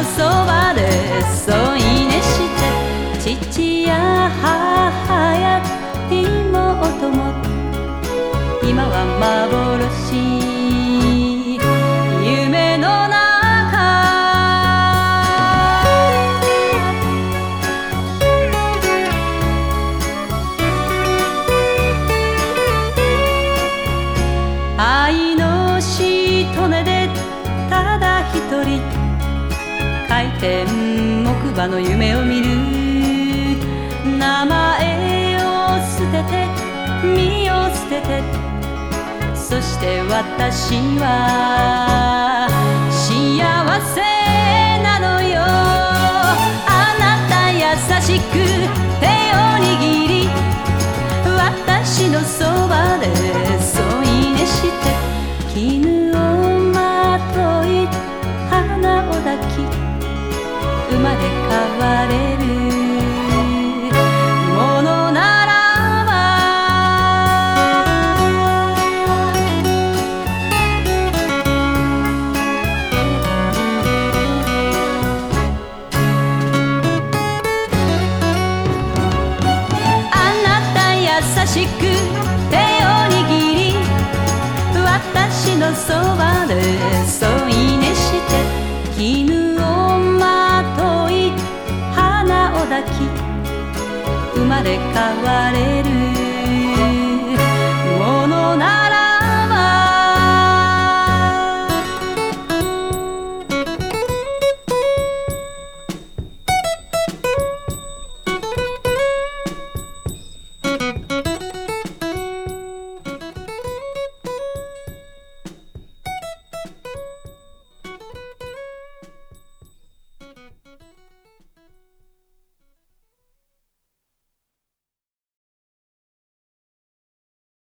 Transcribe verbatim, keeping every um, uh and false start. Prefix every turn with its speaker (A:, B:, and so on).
A: そばで添い寝して、父や母や妹も今は幻、夢の中。愛のしとねでただ一人回転木馬の夢を見る。名前を捨てて身を捨てて、そして私は幸せなのよ。あなた優しく手を握り、私のそばで添い寝して、絹をまとい花を抱き、生まれ変われるものならば。あなた優しく手を握り、私のそばで添い寝して、絹をまとい花を抱き、生まれ変われる